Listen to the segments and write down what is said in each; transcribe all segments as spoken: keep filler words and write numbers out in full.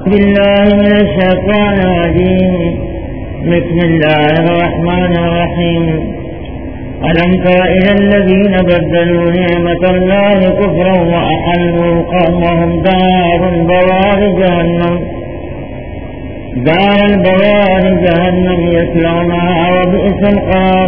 بالله من الشيطان الرجيم. بسم الله الرحمن الرحيم. ألم تر إلى الذين بدلوا نعمة الله كفرا وأحلوا قومهم دار البوار جهنم دار البوار جهنم يصلونها وبئس القرار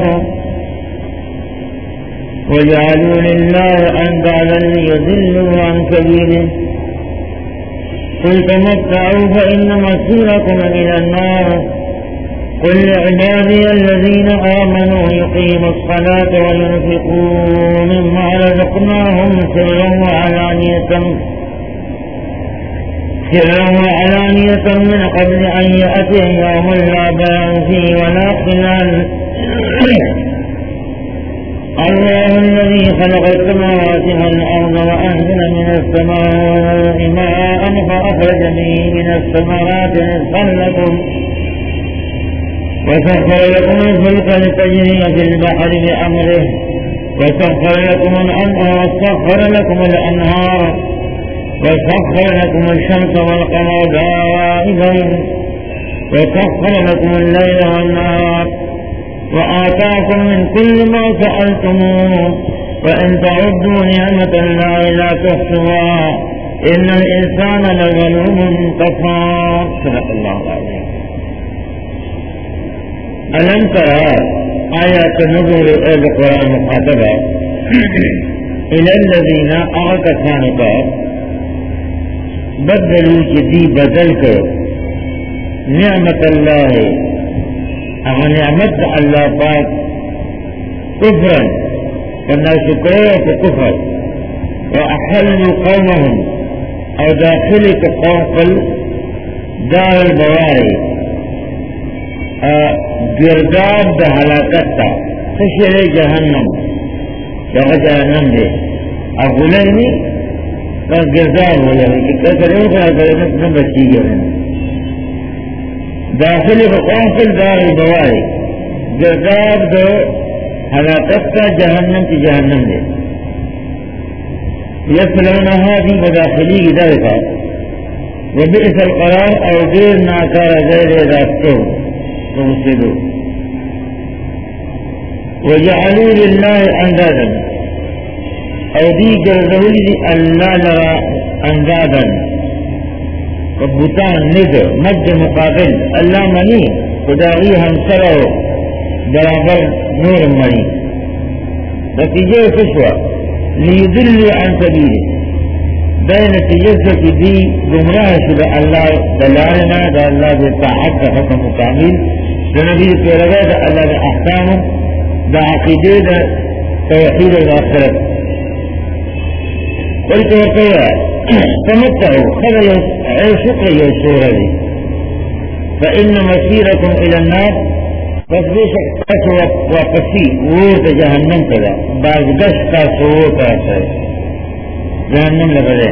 وجعلوا لله أندادا ليضلوا عن سبيله قل تمتعوا فإن مصيركم إلى النار قل لعبادي الذين آمنوا يقيموا الصلاة وينفقوا مما رزقناهم سرا وعلانية سرا وعلانية من قبل أن يأتي يوم لا بيع فيه ولا خلال الله الذي خلق السماوات والأرض وأنزل من السماء ماء فأخرج به من الثمرات رزقا لكم وسخر لكم الفلك لتجري في البحر بأمره وسخر لكم الأنهار وسخر لكم الأنهار وسخر لكم الشمس والقمر دائبين وسخر لكم الليل والنهار وآتاكم من كل ما سألتموه وإن تعدوا نعمة الله لا تحصوها إن الإنسان لظلوم كفار. صدق الله العظيم. ألم ترى آيات نزول القرآن مخاطبة إلى الذين أعكسانك بدلوا جدي بدلك نعمة الله اگر نعمت اللہ پاک کفرن فنا شکروا فکفر واحلوا قومهم او داخل قوم قل دار البواري گرداب دا حلاکت تا خشر جہنم شاہ جہنم دے اغلینی کا گرداب ہو جائے کہ کسر اوکرا کرنے سے بچی گئے داخل بقوم فی دار البواری گرداب دو حلاکت کا جہنم کی جہنم دے یسلونہا بھی بداخلی کی درکا وبئس القرار او دیر ناکار غیر راستو ومسدو وجعلوا للہ اندادا او دی گردولی دی اللہ لرا اندادا بوتان ند مد مقابل اللہ منی خداغی ہم سرو برابر نور منی نتیجہ کشوا لیدلو عن سبیل دے نتیجہ کی دی گمراہ شدہ اللہ دلالنا دا اللہ دے طاعت دا حکم کامل دا نبی پیرگا دا اللہ دا احکام دا عقیدے دا توحید الاخرت قلت وقیا تمتعوا خذ عيشك يسوري فإن مسيركم إلى النار فاسبيشك قسوة وقسي وورد جهنم كذا بعد دشتا سووتا جهنم لبدا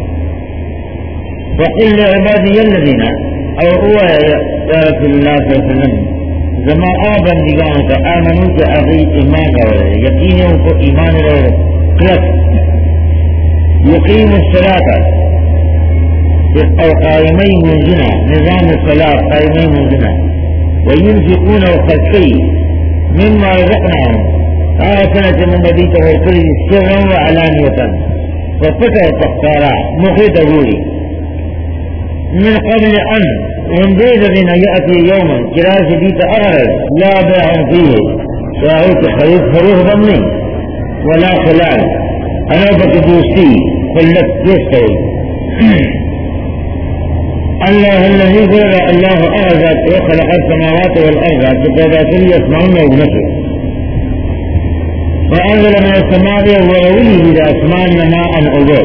وقل لعبادي الذين أو هو يا رسول الله صلى الله عليه وسلم زما آبا نگاهك آمنوا كأغي إيمان رولا يقينوا كإيمان رولا قلت يقيم الصلاة أو قائمين منزنا نظام الصلاة قائمين منزنا وينفقون وخلقي مما رزقناهم آسنة من نبيته والكل سرا وعلانية وفتر تختارا مخيط أقولي من قبل أن ونديد بنا يأتي يوما كراس بيت أغرب لا بيع فيه شاعوك خريف خروف ضمني ولا خلال أنا بكدوسي خلت يستوي الله الذي قال الله أعزت وخلق السماوات والأرض بقضاء يسمعون وبنفسه وأنزل من السماء ورويه إلى أسمان ماء أبوه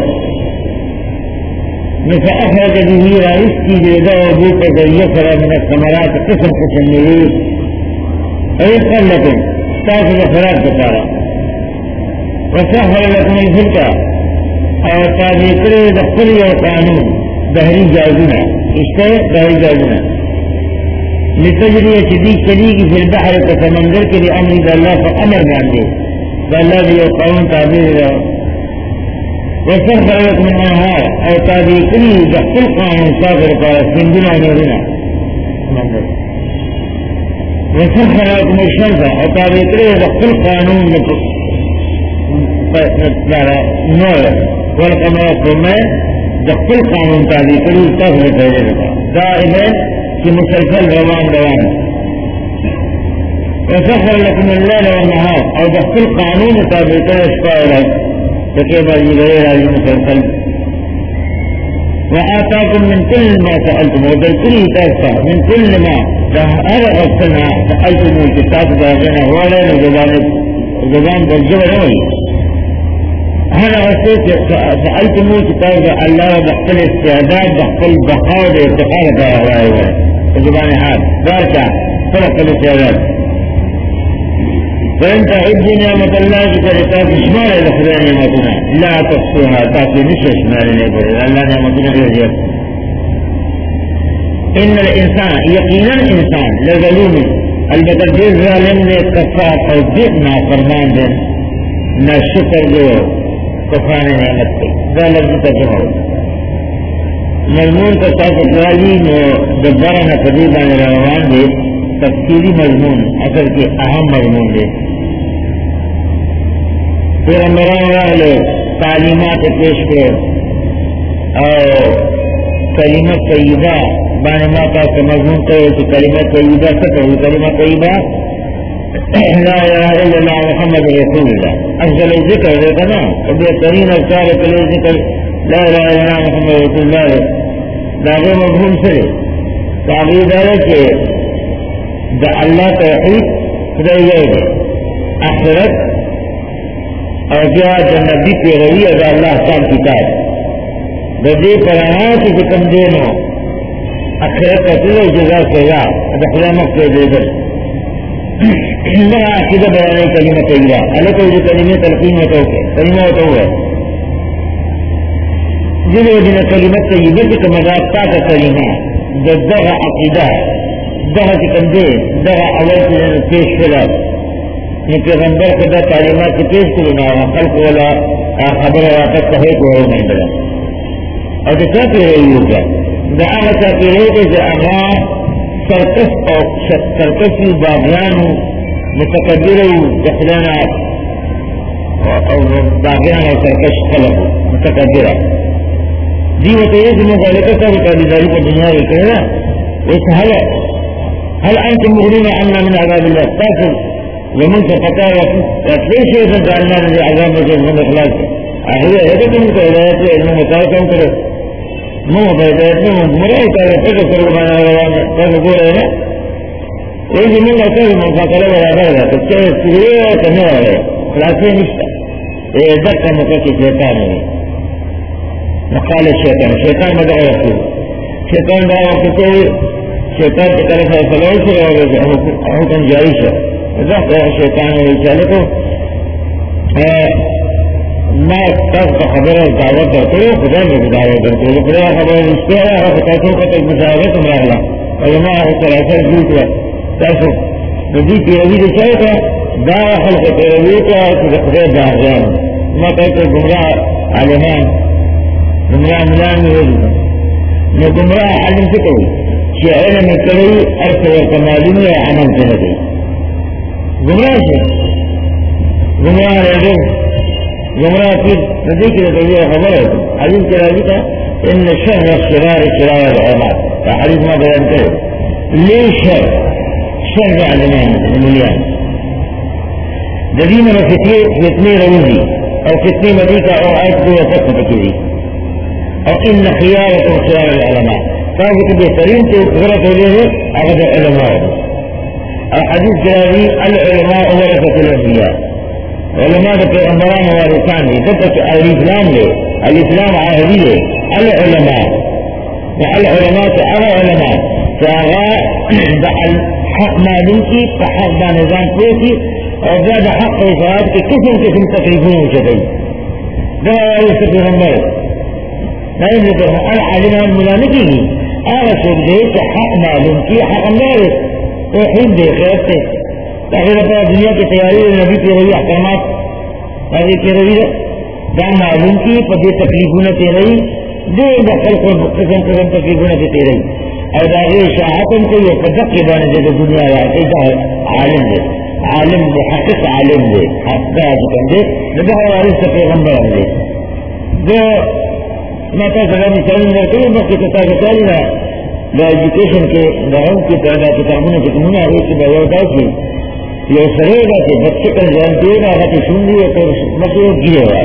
فأخرج به رئيسي بيضاء وبوك يسر من الثمرات قسم قسم نروس رزقا لكم تاخذ خلاف بطارة وسخر لكم الفلك او تابع کرے دخل و قانون بحری جازنا اشترک بحری جازنا لتجریہ چدی چلی کی فی البحر کا سمندر کے لیے امر دا اللہ کا امر باندھے دا اللہ بھی قانون تابع وسخر لكم الأنهار أو تابي كل دخل قانون صادر قال سندنا نورنا وسخر لكم الشمس أو تابي كل دخل قانون نور والقمر قمة دخل قانون تابي كل صادر قال دائما في مسلسل روان روان وسخر لكم الليل والنهار أو دخل قانون تابي كل صادر فكيف يغير هذه المسلسل وآتاكم من كل ما سألتم وذل كل تاسع من كل ما هذا غسلنا سألتم الكتاب باغنا ولا زبان زبان بالجبل نوي هذا غسلت سألتم الكتاب الله بحث استعداد بحث البقاء باستقالة هؤلاء زبان حال ذاك فرق الاستعداد فإن تعدوا نعمة الله كرتاك شمال الأخرى نعمتنا لا تحصوها تأتي مش شمال نعمتنا الله نعمتنا غير إن الإنسان يقينا الإنسان لظلوم البتدير ظالم كفاء توضيحنا فرمان دين نا شكر جو كفان نعمتك ظالم تجمعه مضمون كفاء تقوالي دبارنا قديبا لروان دي تفصیلی مضمون اصل کی اہم مضمون دے پھر میرا والے تعلیمات پیش کر اور کلمہ طیبہ بانے ماتا سے مضمون کرے کہ کلمہ طیبہ سے کرو کلمہ طیبہ لا الہ الا اللہ محمد رسول اللہ افضل ذکر دیکھا نا بہترین افکار کلے ذکر لا الہ الا اللہ محمد رسول اللہ داغے مضمون سے تعبیر ہے کہ دا اللہ توحید خدای یو دی آخرت اور بیا دا نبی پیروی دا اللہ صاحب کتاب دا دی پرانا کی جکم دینو آخرت قتل و جزا سزا دا خدا مقصد دے در دا عقیدہ بیانے کلمہ طیبہ اللہ تو جو کلمہ تلقین ہوتا ہوئے کلمہ ہوتا ہوئے جنہوں جنہ کلمہ طیبہ کی مذاقتا کا کلمہ دا دا عقیدہ دغه کوم دی دغه اول کې پیش کړل نو پیغمبر خدا تعلیمات پیش کړل نو خلق ولا خبره راته ته کوي نه ده او د څه پیریږي دا هغه څه پیریږي چې هغه سرکس او سرکسي باغیانو متکبر او دخلنا او باغیان او سرکش خلق متکبر دی وته یې موږ له کسره په دې په دنیا کې کړه وسهل هل أنتم مغنون عنا من عذاب الله تاكل ومن فتاة وفي شيء فجعلنا من عذاب الله من إخلاص أهلا يدكم كإلهات وإذن متاكم كده مو بيداتنا مرأي كده تكسر لنا روانا تقول هنا وإذن من أكثر من فاقلة ولا غيرها تكسر سرية كنوع عليه خلاصين نشتا دكا مكاكي شيطاني وقال الشيطان الشيطان مدعو رسول الشيطان دعوة كتير شیطان کی طرف فیصلہ سے حکم جاری ہے ذات شیطان رسالے کو میں تب خبر دعوت کرتے ہوں خدا میں دعوت کرتے ہوں خدا خبر اس کے ہے فتاحوں کا تک مشاہدہ تم رہا علماء ثلاثہ جوت ہے تاسو ندی پیروی دے کا دعوی خلق پیروی کا خدا دعوان ما کہتے گمراہ علمان گمراہ ملان میں نہ گمراہ علم سے کوئی کہ علم کرے ارث و کمالین یا عمل کرے گمراہ سے گمراہ رہے گمراہ پھر ندی کی رضی خبر ہے حدیث کے راضی کا ان شر الشرار شرار العلماء حدیث ما بیان کرے لے شر شر علمان مليان ددین فتنی فتنی روزی او فتنی مدیکہ او آیت کو وفق بکیری او ان خیارکم خیار العلماء فاضل بهترين غلط عليه أغدى علماء الحديث جلالي العلماء ورثة الأنبياء علماء الأمران وارثان ذكرت الإسلام له الإسلام عاهدي له العلماء العلماء على علماء فأغا الحق مالكي فحق نظام كويسي وزاد حق وفراد كسم كسم تقريبون وشدي ده يوسف الغمار لا يملك العلم الملامكي هذا شيء حق معلوم کی حق مارس توحید دے خیر سے تاکہ اپنا دنیا کی تیاری نبی کی روی احکامات آگے کی روی دا معلوم کی پدی تکلیفوں نے تیرے دے دخل کو قسم قسم تکلیفوں نے تیرے اور داغی شاہتم کو یہ قدق کے بانے دے دنیا آتے دا عالم دے عالم محقق عالم دے حقا حقم دے نبہ عالم سے پیغمبر ہم دے جو ماتا سلام سلام کرتے ہیں وقت تتا کتاری نا دا ایجوکیشن کے دعوم کی پیدا کتابوں کے کمونہ ہوئی کی بہتا کی یہ سرے گا کہ بچے کا جانتے گا اگر کہ سن لیے تو مسئلہ گرے گا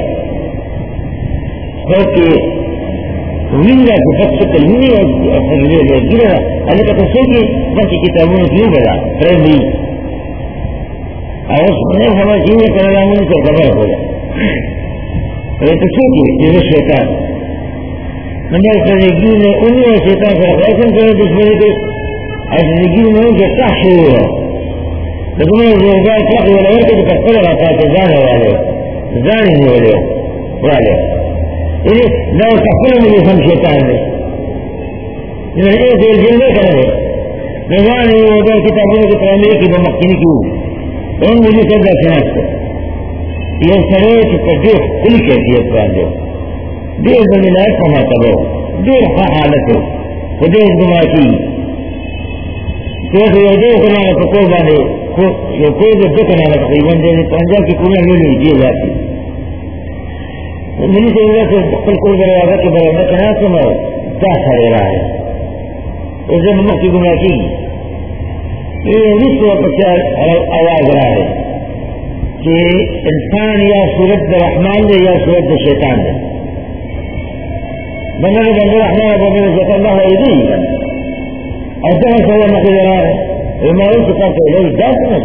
کہ ونگا کہ بچے کا لونی اور سرے گا گرے گا اللہ کا تو سو کہ باقی کتابوں نے کیوں بڑا فرم بھی اور اس نے ہمیں چیزیں کرنا ہوں تو خبر ہوگا یہ تو سو کہ یہ شیطان نمبر زندگی میں انہیں اور شیطان سے رکھائشن کرے دشمنی کے اور زندگی میں ان کے کاش شروع ہوا لیکن میں زیادہ کاش ہوا لگا کہ پکڑ رہا تھا جانے والے جانے والے والے انہیں نہ پکڑ مجھے ہم شیطان نے انہیں ایک دیر جلدے کرنے نظام یہ ہوگا کتابوں کے پرامرے کی بمقتنی کی ہوئی ان مجھے سب دکھنا کو یہ سرے کی تجیح کل کیفیت پر آنجو دیر زمینہ کما کرو دیر خواہ حالت ہو تو دیر دماغ کی تو یہ دیر کنانا پکور بانے یہ کوئی جو دو کنانا تقریباً دینے پرنجا کی کنانا لے لئی دیئے جاتی منی سے اللہ سے کل کوئی برے آگا کہ برے میں کنانا سمو کیا سارے رہا ہے اس دن نمک کی گناہ کی یہ رس وقت سے آواز رہا ہے کہ انسان یا صورت رحمان دے یا صورت شیطان دے بندہ بندہ رحمان بندہ شیطان اللہ ہے یہ اور جہاں سوال نقل رہا ہے یہ معلوم سے کہتے ہیں لوگ جاتے نہ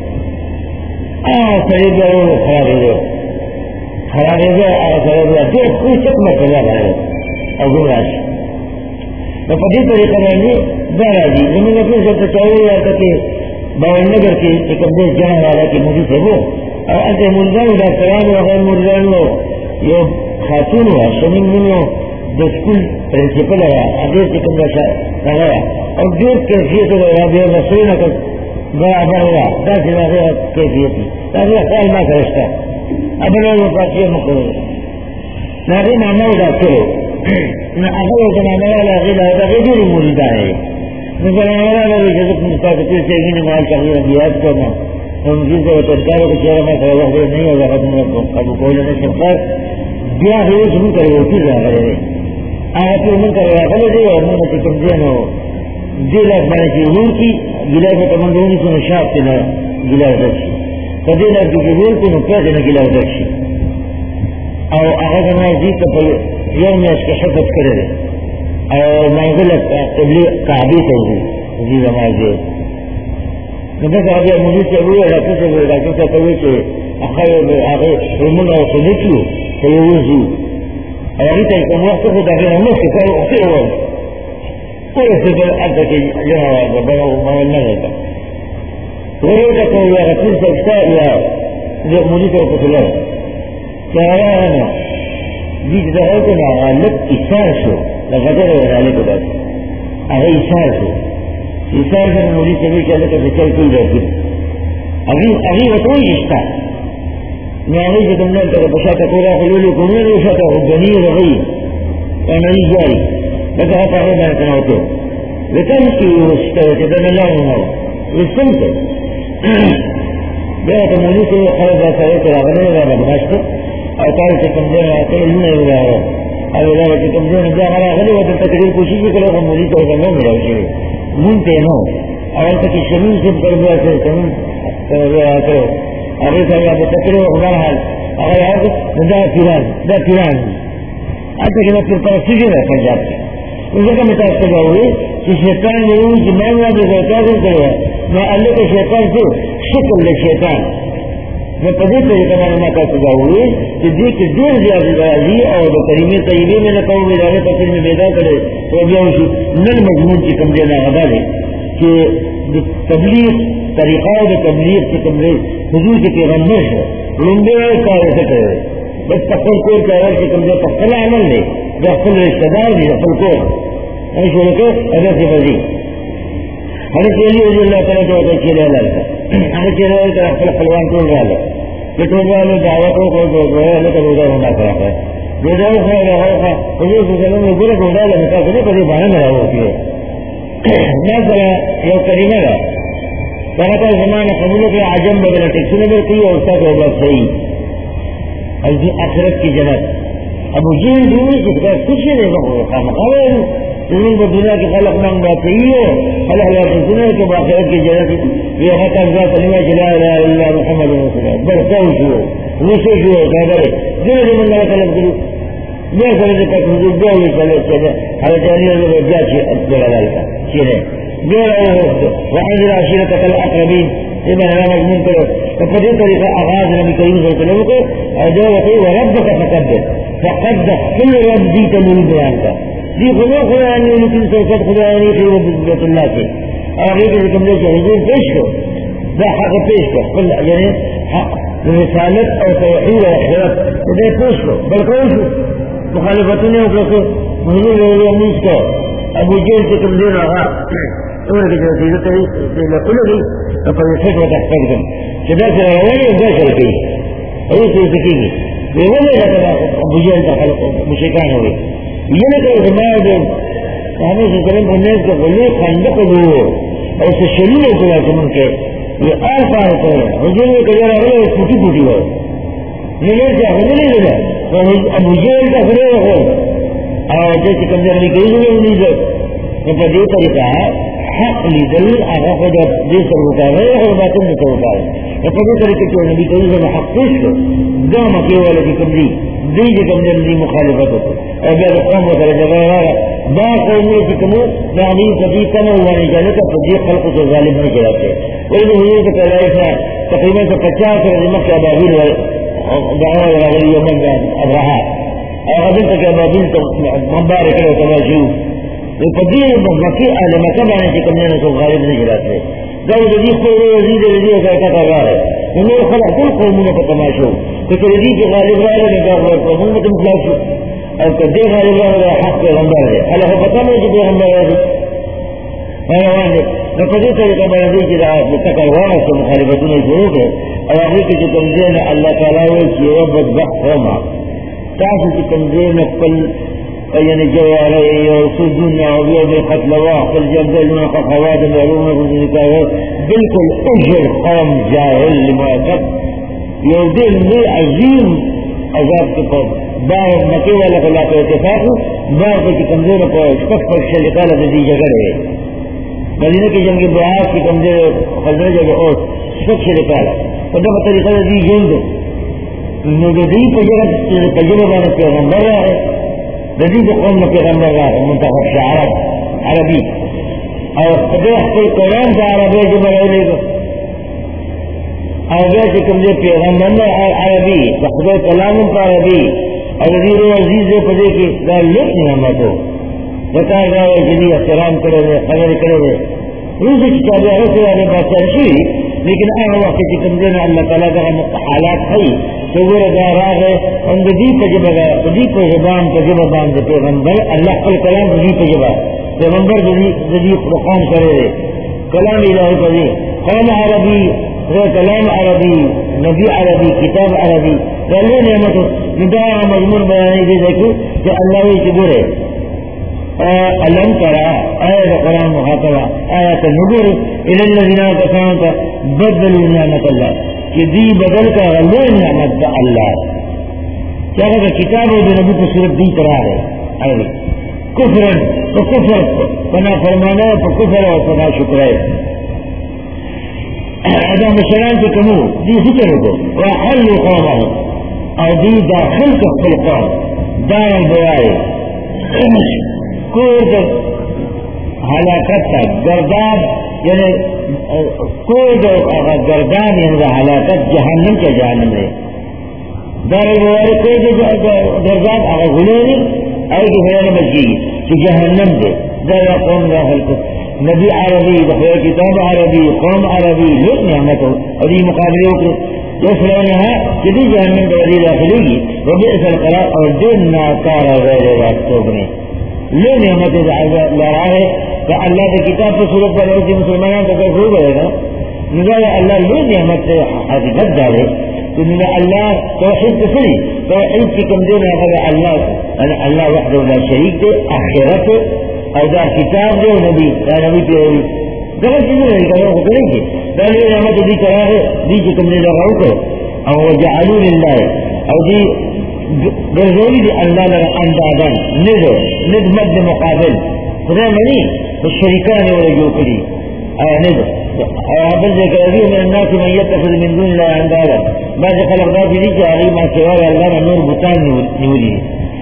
کریں آہ صحیح جو خراب ہو گئے خراب ہو گئے آہ خراب ہو گئے جو کوئی چک میں سزا بھائے اور گمراش تو پتی طریقہ میں نے دارا جی انہوں نے اپنے سب سے چاہیے یا تھا کہ باون نگر کی ایک اندیش جہاں والا کی مجھے سے وہ اور انتے ملزان ڈاکٹران و غیر ملزان و یہ خاتون ہوا شمین منو جو اسکول پرنسپل ہوا اگر سے کم رشا کہا اور جو کیفیت ہوا بھی مسئلہ نہ کر برابر ہوا دس ہزار کیفیت تھی تاکہ خیال نہ کرشتا اب انہوں نے پاسی مقرر ناغی مانا ہو ڈاکٹر ہو نہ اگر وہ زمانہ والا غیدہ ہوتا ہے غیدی مولیدہ ہے زمانہ والا بھی جزت مجھتا کہ پھر سے ہی نمال چاہیے بیاد کرنا ان کی سے وہ ترکاروں کے چہرہ میں خراب ہوئے نہیں ہوگا ختم ابو کوئی نہیں سکتا بیا ہوئے شروع کرے وہ چیز رہا کرے آگا پھر من کر رہا کرے دے اور من کی کمزین ہو دیلاک بانے کی حضور کی گلاس تمندونی سے نشاط سے نہ گلاس رکشی فدیلاک کی حضور کو نکیا سے نہ گلاس رکشی اور آگا زمان جیت کا پھر یوم میں اس کے حفظ کرے دے اور منزلت قبلی قابی سے ہوئی جی زمان جی نبت آگے مجھے سے ہوئے رکھے سے ہوئے رکھے سے ہوئے کہ اخیر آگے رمون اور سنیچو تو یہ ہوئی زیو اور ابھی تک کم وقت خود آگے ہمیں سے کھو اخیر ہوئے پورے سے در اب تک یہ ہوا بڑا موال نہ رہتا پورے تک ہوئے رسول سے اکتا یا جو مجھے سے کچھ لے کیا رہا ہے نا جی جدا ہے کہ نا غالب اشار شو لغدر ہے غالب کے بعد آگے اشار شو اشار سے مجھے سے بھی کہتے کہ چل کل جاتی ابھی ابھی وہ تو ہی رشتہ میں آگے سے تم نے پشا کا پورا خلولی کنویں روشا تھا غنی رغی اور نہیں جاری لیکن آپ آگے میں اتنا ہوتے لیکن کی رشتہ ہوتے تھے میں لاؤں ہوں رسم سے بیا تو مجھے سے خراب جاتا ہے کہ آگنے لگا بدماش کو اور تاریخ سے کم دینا آتے ہیں نہیں ہو رہا ہے اور اللہ سے کم دینا جا ہمارا آگنے ہوتا تقریب کوشش بھی کرو کہ مجھے تو ہوگا نہ ملا اسے مونتے نو اور تک شمین سے کر دیا سے شمین کر دیا کرو ابھی سے آپ تکرے خدا حال اگر آپ دا پیران دا پیران آپ کے بعد پھر پرستی ہے پنجاب سے اس کا متاثر ہوئے کہ شیطان نے ان کی مان لا دے کیا کرے میں اللہ کے شیطان سے شکل لے شیطان میں پدی طریقہ معلومات کا سجا ہوئے کہ جی کہ دیر زیادہ راضی اور کریمے طیبے میں نہ کہوں گے جانے تفصیل میں پیدا کرے تو اب یہ نل مضمون کی کم دینا ادا ہے کہ تبلیغ طریقہ و تبلیغ سے کمرے حضور کے پیغمبر ہے لمبے کا ایسے کرے بس تفصیل کو چاہے سے کمرے تفصیل عمل لے تفصیل رشتہ دار بھی تفصیل کو نہیں چھوڑے کے اگر سے بزی ہمیں چیلی رضی اللہ تعالیٰ جو ہوتا ہے چیلے اللہ کا ہمیں چیلے اللہ تعالیٰ اپنا خلوان کون رہا لے کہ والے دعوتوں کو جو ہے تو روزہ ہونا پڑا ہے روزہ خیر رہا تھا حضور صلی اللہ علیہ وسلم نے برے روزہ لگتا ہے کبھی باہر میں رہا ہوتی ہے میں ذرا یہ کریمہ گا طرح کا زمانہ قبول کے عجم وغیرہ ٹیکسی نظر کی اور سب ہوگا صحیح اور آخرت کی جنت اب جن دونوں جس کا کچھ نہیں ہوگا مقابلہ تمہیں کو دنیا کے خلق نام بات صحیح ہو اللہ اللہ کے سنے کہ باخرت کی جنت یہ حق افضا کلمہ چلا رہا ہے اللہ محمد رسول اللہ بڑھتا ہو وہ سے جو ہے بڑے جو جو من اللہ طلب کرو میں سمجھے تک حضور دو ہوئی چلے چلے حضرت علی رضی اللہ جا چلے اللہ کا چلے جو رہے ہو وحید العشیرت الاقربین یہ بہرہ مضمون کرو تو پدی طریقہ آغاز نبی کریم صلی اللہ علیہ وسلم کو اور جو وقتی وربک فقدر فقدر کل رب دی تنوی بیان کا دی خدا خدا انی لیکن سوچت خدا انی خیر بیت اللہ سے اور یہ کہ تم نے حضور پیش کو دا حق پیش کو کل یعنی حق رسالت اور توحید اور خیرت انہیں پیش کو بلکہ مخالفتوں نے اوپر حضور علیہ امید کو ابو جیل سے کم دیر رہا اور کہ جو چیزیں تری لکھلو گئی اپنے فکر تحفظ کم چدا سے روانی اگا چل گئی اور اس سے سکی گئی بیونے رہا ابو جیل کا خلق مشکان ہوئے یہ نہیں کہ زمان جو ہمیں سے سلم بنیز کا غلی خندق دو اور اسے شلیل اکلا سمن کے یہ آسا ہوتا ہے حضور میں کجا رہا ہے پوٹی پوٹی ہو یہ کیا حضور نہیں لگا ابو جیل کا خلے ہو اور جیسے کمزر نہیں کہیں گے نہیں جو تو یہ طریقہ حق لیدل آگا کو جب دے سر ہوتا ہے اور باطن میں سر ہوتا ہے تو یہ طریقے کے نبی کہیں گے حق پیش کو دو مکے والے کی کمزی دی جو کمزر نہیں مخالفت ہوتا اور جب قوم وغیرہ جگہ رہا با قوموں کی کمو تعلیم کبھی کم ہوا نہیں جانے کا تجیح خلق سے ظالم نہیں چلاتے وہی تو حضور کے پہلے ایسا تقریباً سے پچاس رجمہ کے ابابیل دعوہ وغیرہ یمن اب رہا اور ابھی تک ابابیل تو مبارک کرے تماشو یہ قدیر مکی اہل مکہ بانے سے کمنے کو غالب نہیں جلاتے جب جدید کو وزید رضی ایسا کر رہا ہے انہوں خلق کل قوموں پر تماشو کہ رضی کے غالب رہا ہے نکاح ہوا قوموں میں تم خلاف شو اور کدے غالب رہا ہے حق پیغمبر ہے اللہ کو پتہ نہیں کہ پیغمبر ہے حیوان ہے تو قدیر طریقہ بردی کی رہا متقروانا سے مخالفتوں نے شروع ہے اور آخری کی جو تنظیم اللہ تعالیٰ ہوئے کہ وہ بدبخت ہوما تاسو کی تنظیم کل یعنی جو آرہے اور سجون نعوذیہ بے قتل واقع الجبل میں قفواد معلوم رضیتا ہے بالکل اجر قوم جاہل لمعاقب یہ دل میں عظیم عذاب کے پر باہر مکے والا خلا کو اتفاق باہر کی کمزور کو شخص پر شلقال دی جگہ رہے مدینہ کی جنگ بعاث کی کمزور خزرہ جگہ اور شخص شلقال فدہ طریقہ دی جنگ نجدی پجرہ پجرہ بانا پیغمبر رہا ہے جدید قوم میں پیغمبر رہا ہے منتخب سے عرب عربی اور خدیخ کوئی قرآن سے عربی جو بڑھے لے گا اور جیسے کمزے پیغمبر میں عربی خدای کلام کا عربی اور وزیر و عزیز پدے کی دار لوٹ نہیں ہمیں تو بتا رہا ہے جدید احترام کرے ہوئے خبر کرے ہوئے روزی کتابیں ہوتے والے بادشاہ شوئی لیکن اہم وقت کی کمزے میں اللہ تعالیٰ کا حالات ہے تو وہ دار آ گئے ان دی تجربہ دی کو زبان تجربہ بان دے پیغمبر اللہ کل کلام دی تجربہ پیغمبر دی قرآن کرے کلام الہی پڑھی قوم عربی کلام عربی نبی عربی کتاب عربی اللہ نعمت نداء مضمون بیانی دے دیکھو کہ اللہ ہی چبورے علم کرا آیت قرآن محاطبہ آیت نبور الى الذین آتوا بدلوا نعمت اللہ کہ دی بدل کا غلو نعمت دا اللہ کیا کہ کتاب و نبی کو صورت دی کرا ہے آئے کفرن تو کفر پنا فرمانا تو کفر اور پنا شکر ہے ادا مشران کے کمو دی ذکر ہو وحلوا قومهم اور دی داخل کا خلقان دائم بوائے کوئی ہلاکت تک گرداب یعنی کوئی گردان یعنی ہلاکت جہنم کے جہنم ہے دار بوائے کوئی گرداب اگر غلوری اور جو ہے بچی کہ جہنم دے دار قوم داخل کو نبی عربی بخیر کتاب عربی قوم عربی لوگ نعمت ہو اور یہ مقابلوں کو جو فلانے ہیں کہ دی جہنم کا وزیر داخلے گی وہ بے اثر کرا اور دن ناکار غیر راستوں میں لے نعمت لڑا ہے کہ اللہ کی کتاب پر صورت پر روزی مسلمانوں کا کیسے ہو گئے گا نظر اللہ لے نعمت سے حقیقت ڈالے من الله توحيد كفري توحيد في كم دين هذا الله الله وحده لا شريك له آخرته او دا کتاب دے نبی دا نبی پیوری غلط چیزیں نہیں کرنا کو کریں گے پہلے رحمت دی کرا ہے دی جو تم نے لگاؤ کو او وجعلوا للہ او دی گرزولی دی اللہ لگا اندازن ند ند مد مقابل خدا منی تو شریکان والا جو کری ند بل ذکر ابھی من الناس من يتخذ من دون الله اندازا بعض خلق ذات دی کہ علی ما سوائے اللہ نے نور بتان نوری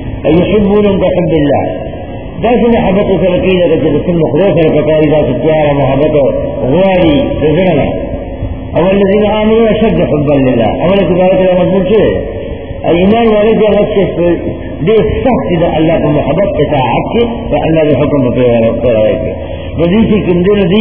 یحبون بحب اللہ داس محبت سرکیل اگر جب سن مخلوق ہے فتاری ذات اتیار محبت غواری رزننا اول الذین آمنوا اشد حبا للہ اول اتبارت اللہ مضمون چھے ایمان والے جو غد سے دے سخت دا اللہ کو محبت اطاعت کے تو اللہ کے حکم پر رہے گے وزی کی کمدر دی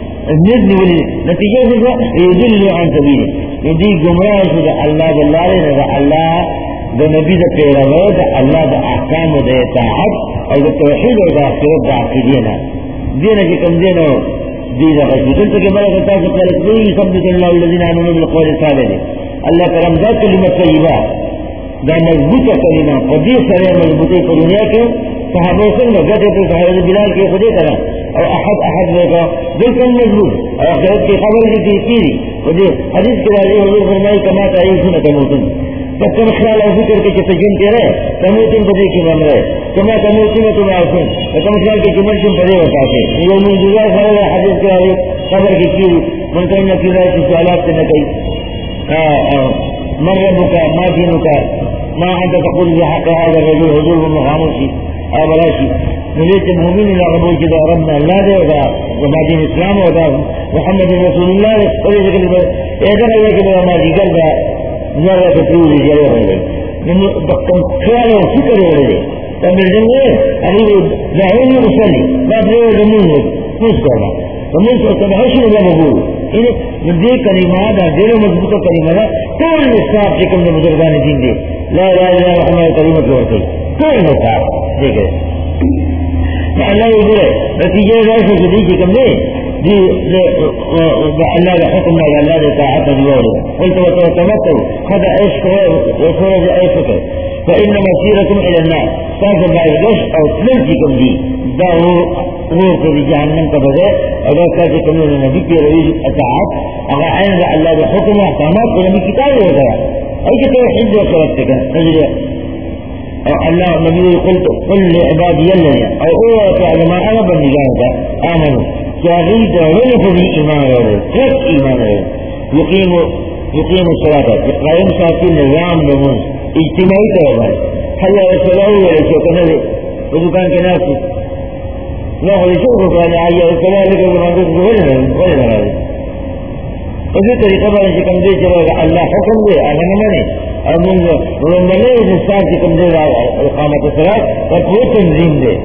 ند نولی نتیجہ سے یدل عن سبیل یدی گمراہ سے اللہ جلالے نظر اللہ دا نبی دا پیروے دا اللہ دا احکام و دا اطاعت اور دا توحید و دا اخیرت دا عقیدینا دینا کی کم دینا دینا خشبی دلتا کہ بلد اتاس قلت لی ثبت اللہ الذین آمنوا بالقول الثابت اللہ کرم دا کلمت طیبہ دا مضبوط کلمہ قدی سرے مضبوطی پر دنیا کے صحابہ سنگا گتے پر صحابہ بلال کے خودے کرا اور احد احد دیکھا بالکل مضبوط اور اخیرت کی خبر کی تیری خودے حدیث کے بارے حضور فرمائی کما تعیل سنت موتن جب تم خیال ایسی کر کے کہ جنتے رہے تموتن بدے کی بن رہے تمہیں تموتن میں تم آسن تم خیال کے جمل تم بدے بتاتے یہ موجودہ خبر ہے حدیث کے آئے خبر کی کی منتظر نہ کی رائے کی سوالات سے نہ کئی من ربك ما دينك ما أنت تقول بحق هذا الرجل حضور ومخاموشي آبراشي نريد المؤمن إلى قبول كده ربنا الله ده وده وبعدين الإسلام وده محمد رسول الله وليس كده إذا رأيه كده ما دي قلبه زیادہ تطریب جائے ہو گئے من خیال و فکر ہو گئے تب جنگے ابھی ظاہر میں اسلی بات لے زمین میں پوچھ کرنا تو من سے تنحشر اللہ مقبول انہیں دے کلمات دیر مضبوط کلمات کون نصاب چکم نے بزرگان دین دے لا لا لا ہمارے کلمت لوٹے کون نصاب دیکھے اللہ یہ بولے نتیجہ رائے سے دی چکم دے دي الله لحكم الله لطاعته اليوم قلت وتمثل هذا عيش وخرج أي فكر فإن مسيركم إلى النار فهذا ما يدوش أو تلنتكم دي دعوا روح في جهنم كبدا أو كاتكم من النبي برئيس أطاعت أغا عين الله لحكم وأحكامات ولم كتابه وغيره أي كتاب حج وصلتك تجري الله النبي قلت قل لعبادي الذين أو هو تعلم أنا بالنجاة آمنوا چاہیے دعوے کو بھی ایمان رہے سچ ایمان رہے یقین یقین الصلاۃ قائم ساتھی نظام نماز اجتماعی طور پر حیا الصلاۃ ہے جو کہنے وہ دکان کے ناس نہ ہو جو کو کہا حیا الصلاۃ کے نماز کو بولے بولے رہا ہے اسی طریقے سے کم دے چلے اللہ حکم دے اگر نہ مانے اور من من نے اس سے کم دے اقامت الصلاۃ اور وہ تنظیم دے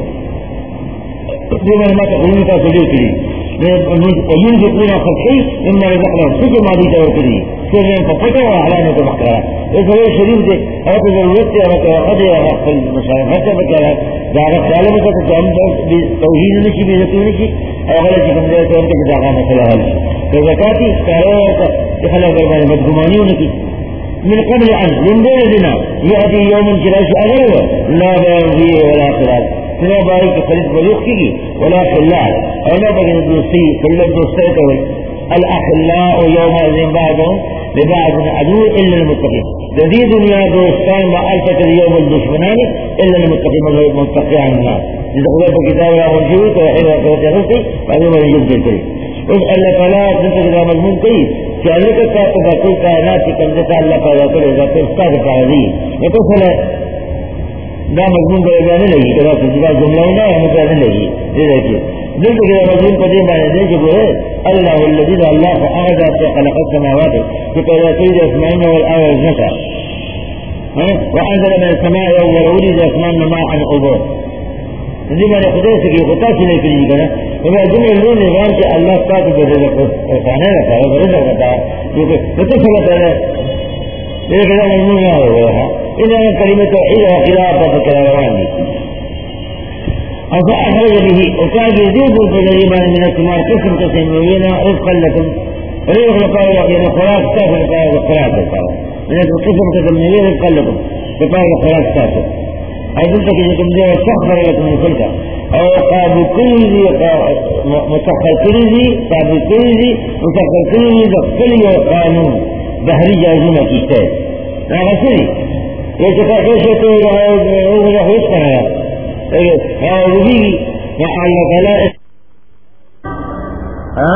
بما تقولون تقولي وين يكون خلقي مما يذكر سجى ما دي توكلي سجى فقطع اعلانه بحكرا اذا هو شريف دي هذا الوقت يا قد يا في المشاهد فكره دعوه عالم تتجمع بالتوحيد نشي بذكر نشي اغلى شيء من ذلك انت جاء مثلا هذا فزكاتي استعاره يخلق بالي مدغماني ونكي من قبل ان من دوننا ياتي يوم جلاش اغلى لا بيع ولا خلاف لا بارك خليط بلوخي ولا خلال ولا بين الدوسي كل الدوسي تقول الأخلاء يومئذ بعضهم لبعض عدو إلا المتقين جديد دنيا دوستان ما ألفت اليوم الدشمنان إلا المتقين المتقين عن الناس إذا قلت كتاب الله ونجوه توحيد وقوة رسي فهذا ما يجب الكريم اسأل فلا تنتج إلى مضمون كيف كأنك تأتبع كل كائنات كم تتعلق على كل إذا تستاذف هذه وتصل دا مضمون پر جانے لگی کہ بات جدا جملہ نہ ہے مجھے لگی دے دیکھیے دل کے مضمون پر یہ معنی دے کہ وہ اللہ الذي الله اعاد خلق السماوات کہ پیدا کی آسمان اور ارض نشا وانزل من السماء والارض الاسمان ماء عذبا دې باندې خدای څخه غوتا چې نه کیږي کنه دا دې له نظام چې الله تعالی دې دې کو ثانه راځي ورته وتا چې څه څه وتا یہ کہ مضمون نہ ہوا إذا كلمة توحيد وخلافة كلام فأخرج به وكان يزيد بالإيمان من الثمار قسم قسم وينا رزقا لكم رزق لقاء يقين خلاص كافر لقاء وخلاص لقاء لیکن قسم قسم میں یہ کر لکم بطار خلاص ساتھو ایدن تک جکم دے سخر لکم الفلکا او قابو کلیزی متخر کلیزی قابو کلیزی متخر کلیزی دخلی و قانون بحری جازونہ کیستے نا غصری یہ چکا کیسے تو وہ مجھے خوش کرایا ہاں وہی نا اللہ تعالیٰ ہاں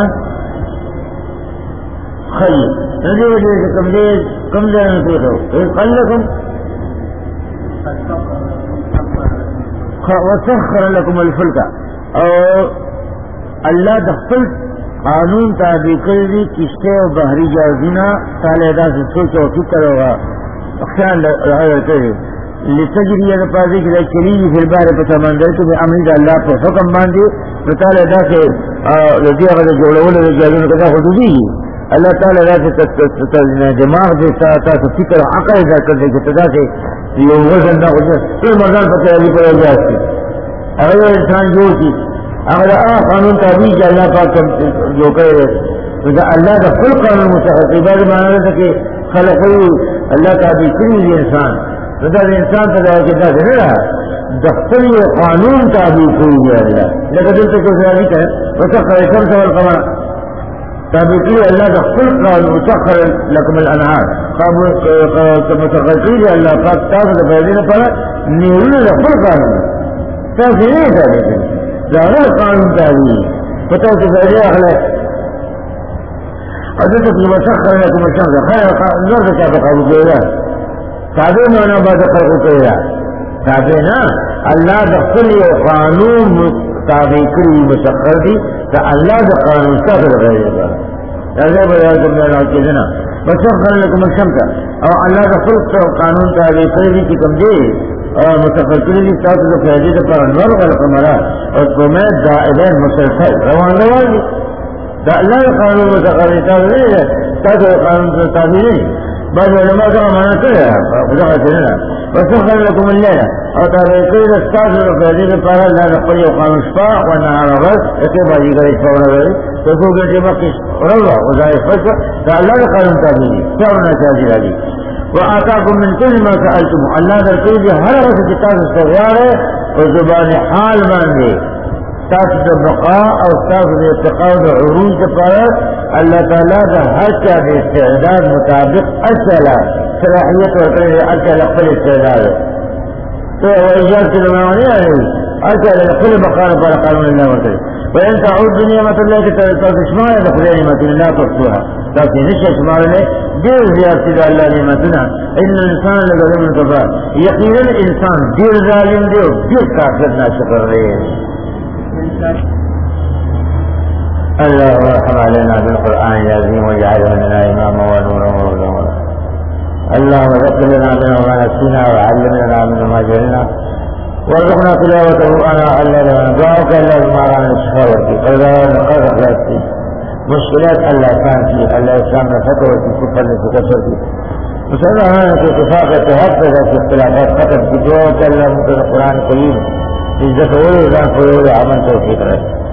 خلی نجو وجہ سے کم دے کم دے میں پوچھو ایک قل لکم وسخر لکم الفلکا اور اللہ دخل قانون تابع کردی کشتے و بحری جازینا سال ادا سے سوچ و فکر ہوگا اخیان رہتے ہیں لتجری نپازی کی چلیجی فی البحر پر سمندر کے امید اللہ پر حکم باندھی مثال ادا سے رضی اگر جوڑولے جازینا کتا خودی اللہ تعالیٰ سے دماغ دیتا تھا تو فکر عقل ادا کر دے تدا سے یہ وزن نہ ہو جائے مردان پتہ علی پر جاتی اگر انسان جو کی اگر آ قانون تعبیر کہ اللہ پاک جو کہے تو اللہ کا کل قانون مستحق بعد مانا رہتا کہ خلقی اللہ تعبیر کری انسان تو دا انسان تدا کہ دا سے رہا دفتری قانون تعبیر کری اللہ لیکن دل سے کوئی سرابی کرے وسخر الشمس والقمر تابقی اللہ دخل قانون مسخر لکم الانہار متخلقی اللہ پاک تاثر پیدین پر نیرون دخل قانون تاثر نہیں تابقی ظاہر قانون تابقی فتاہ سے پیدین اخلاق حضرت کی مسخر لکم الشمس خیر نرد کیا بقابو کہا تابع مانا بعد خلقو کہا تابع نا اللہ دخل قانون تابقی مسخر دی تو اللہ کا قانون ساتھ رہے گا ایسے بجائے تم نے نوچے دینا وسخر لکم الشمس اور اللہ کا خلق تو قانون تابع کری کی تم دے اور مسخر کری ساتھ تو فیضی پر انور والقمرہ اور تمہیں دائبین مسلسل روان روان دی دا اللہ کا قانون مسخر تابع نہیں ہے ساتھ قانون تابع نہیں بعض علماء کا مانا کرے خدا چلنا وسخر لكم الليل او تابعين استاذ فهذه القرار لا نقول قانون شفاء والنهار غد يتبع يقري فورا غير تقول قد يبقي روضة وذلك فجأة فالله قانون تابعين فورنا تاجر هذه وآتاكم من كل ما سألتم الله ذلك هرغة كتاب السغيارة وزبان حال من دي تاسد بقاء او تاسد اتقاء عروج پر اللہ تعالیٰ دا حجہ دے استعداد مطابق اچھلا صلاحیت ورکرے اچھلا قل استعداد تو ایجاد کی دماغنی آئی اچھلا قل بقاء پر قانون اللہ ورکرے وإن تعود نعمت اللہ کی تشمار دخل نعمت اللہ تفسوها تاکہ نشہ شمار لے دیر زیادتی دا اللہ نعمتنا ان الانسان لظلم کفار یقینا انسان دیر ظالم دے دیر کافر ناشکر رہے الله ارحم علينا بالقرآن العظيم واجعله لنا إماما ونورا وهدى اللهم ذكر لنا منه ما نسينا وعلمنا منه ما جهلنا وارزقنا تلاوته أنا الليل ونبارك الله ما رانا الشفاوة فإذا نقرأ أخلاقي مشكلات الله كان فيه الله إسلامنا فتوى في كفر لفتشر وسألنا هنا في اتفاق تهفز في اختلافات خطب في جوة الله ممكن القرآن الكريم إذا فولي إذا فولي عمل توفيق رأي